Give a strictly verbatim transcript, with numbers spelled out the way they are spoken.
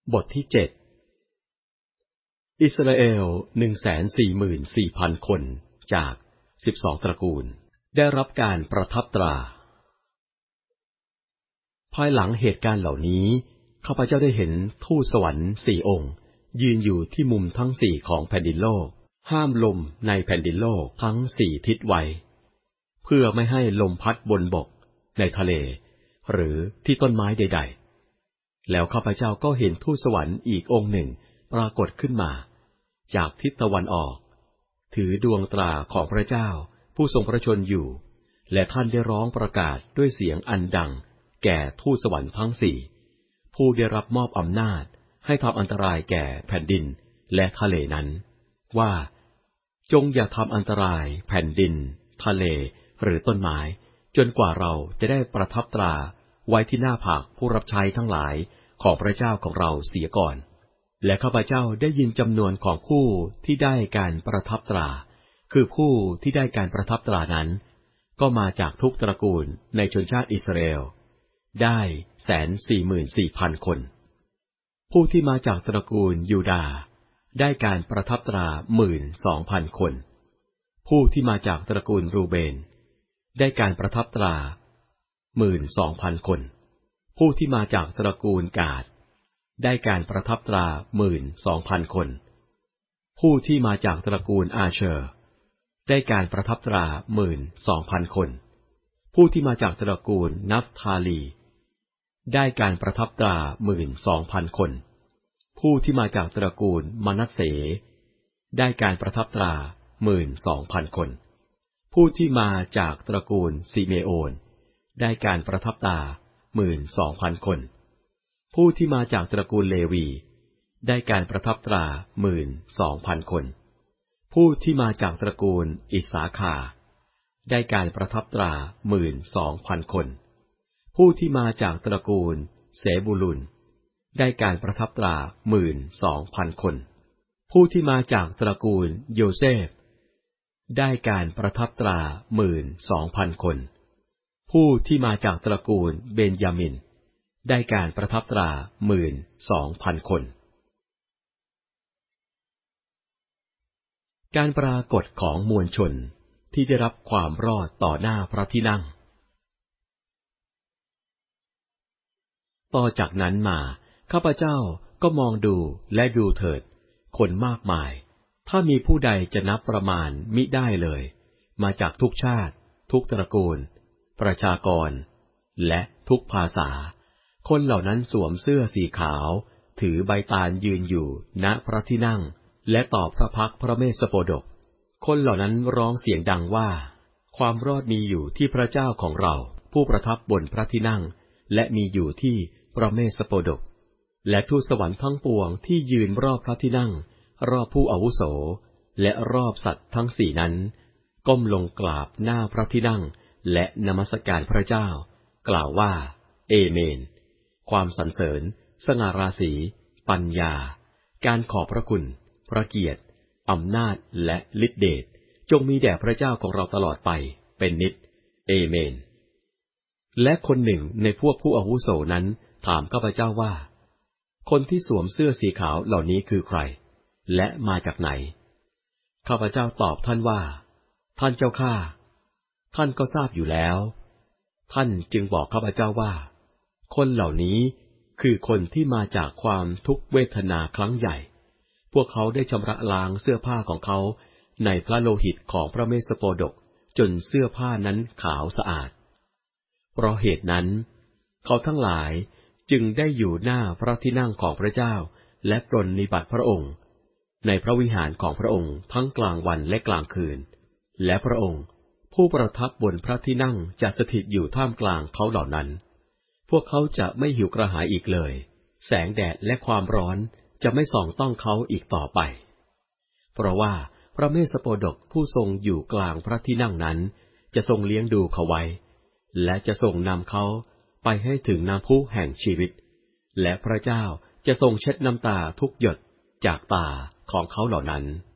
บทที่เจ็ดอิสราเอล หนึ่งแสนสี่หมื่นสี่พัน คนจากสิบสองตระกูลได้รับการประทับตราภายหลังเหตุการณ์เหล่านี้ข้าพเจ้าได้เห็นทูตสวรรค์สี่องค์ยืนอยู่ที่มุมทั้งสี่ของแผ่นดินโลกห้ามลมในแผ่นดินโลกทั้งสี่ทิศไว้เพื่อไม่ให้ลมพัดบนบกในทะเลหรือที่ต้นไม้ใดๆแล้วข้าพเจ้าก็เห็นทูตสวรรค์อีกองค์หนึ่งปรากฏขึ้นมาจากทิศตะวันออกถือดวงตราของพระเจ้าผู้ทรงพระชนอยู่และท่านได้ร้องประกาศด้วยเสียงอันดังแก่ทูตสวรรค์ทั้งสี่ผู้ได้รับมอบอำนาจให้ทำอันตรายแก่แผ่นดินและทะเลนั้นว่าจงอย่าทำอันตรายแผ่นดินทะเลหรือต้นไม้จนกว่าเราจะได้ประทับตราไว้ที่หน้าผากผู้รับใช้ทั้งหลายของพระเจ้าของเราเสียก่อนและข้าพเจ้าได้ยินจำนวนของผู้ที่ได้การประทับตราคือผู้ที่ได้การประทับตรานั้นก็มาจากทุกตระกูลในชนชาติอิสราเอลได้แสนสี่หมื่นสี่พันคนผู้ที่มาจากตระกูลยูดาห์ได้การประทับตราหมื่นสองพันคนผู้ที่มาจากตระกูลรูเบนได้การประทับตราหมื่นสองพันคนผู้ที่มาจากตระกูลกาดได้การประทับตราหมื่นสองพันคนผู้ที่มาจากตระกูลอาเชอร์ได้การประทับตราหมื่นสองพันคนผู้ที่มาจากตระกูลนัฟทาลีได้การประทับตราหมื่นสองพันคนผู้ที่มาจากตระกูลมนัสเสได้การประทับตราหมื่นสองพันคนผู้ที่มาจากตระกูลซิเมโอนได้การประทับตราหมื่นสองพันคนผู้ที่มาจากตระกูลเลวีได้การประทับตราหมื่นสองพันคนผู้ที่มาจากตระกูลอิสาคาได้การประทับตราหมื่นสองพันคนผู้ที่มาจากตระกูลเสบูลุนได้การประทับตราหมื่นสองพันคนผู้ที่มาจากตระกูลโยเซฟได้การประทับตราหมื่นสองพันคนผู้ที่มาจากตระกูลเบนยามินได้การประทับตราหมื่นสองพันคนการปรากฏของมวลชนที่ได้รับความรอดต่อหน้าพระที่นั่งต่อจากนั้นมาข้าพเจ้าก็มองดูและดูเถิดคนมากมายถ้ามีผู้ใดจะนับประมาณมิได้เลยมาจากทุกชาติทุกตระกูลประชากรและทุกภาษาคนเหล่านั้นสวมเสื้อสีขาวถือใบตาลยืนอยู่ณพระที่นั่งและต่อพระพักพระเมสสโปดกคนเหล่านั้นร้องเสียงดังว่าความรอดมีอยู่ที่พระเจ้าของเราผู้ประทับบนพระที่นั่งและมีอยู่ที่พระเมสสโปดกและทูตสวรรค์ทั้งปวงที่ยืนรอบพระที่นั่งรอบผู้อาวุโสและรอบสัตว์ทั้งสี่นั้นก้มลงกราบหน้าพระที่นั่งและนมัสการพระเจ้ากล่าวว่าเอเมนความสรรเสริญสง่าราศีปัญญาการขอบพระคุณพระเกียรติอำนาจและฤทธิเดชจงมีแด่พระเจ้าของเราตลอดไปเป็นนิจเอเมนและคนหนึ่งในพวกผู้อาวุโสนั้นถามข้าพเจ้าว่าคนที่สวมเสื้อสีขาวเหล่านี้คือใครและมาจากไหนข้าพเจ้าตอบท่านว่าท่านเจ้าข้าท่านก็ทราบอยู่แล้วท่านจึงบอกข้าพเจ้าว่าคนเหล่านี้คือคนที่มาจากความทุกขเวทนาครั้งใหญ่พวกเขาได้ชำระล้างเสื้อผ้าของเขาในพระโลหิตของพระเมสสโปดกจนเสื้อผ้านั้นขาวสะอาดเพราะเหตุนั้นเขาทั้งหลายจึงได้อยู่หน้าพระที่นั่งของพระเจ้าและปรนนิบัติพระองค์ในพระวิหารของพระองค์ทั้งกลางวันและกลางคืนและพระองค์ผู้ประทับบนพระที่นั่งจะสถิตอยู่ท่ามกลางเขาเหล่านั้นพวกเขาจะไม่หิวกระหายอีกเลยแสงแดดและความร้อนจะไม่ส่องต้องเขาอีกต่อไปเพราะว่าพระเมสสโปดกผู้ทรงอยู่กลางพระที่นั่งนั้นจะทรงเลี้ยงดูเขาไว้และจะทรงนำเขาไปให้ถึงน้ำพุแห่งชีวิตและพระเจ้าจะทรงเช็ดน้ำตาทุกหยดจากตาของเขาเหล่านั้น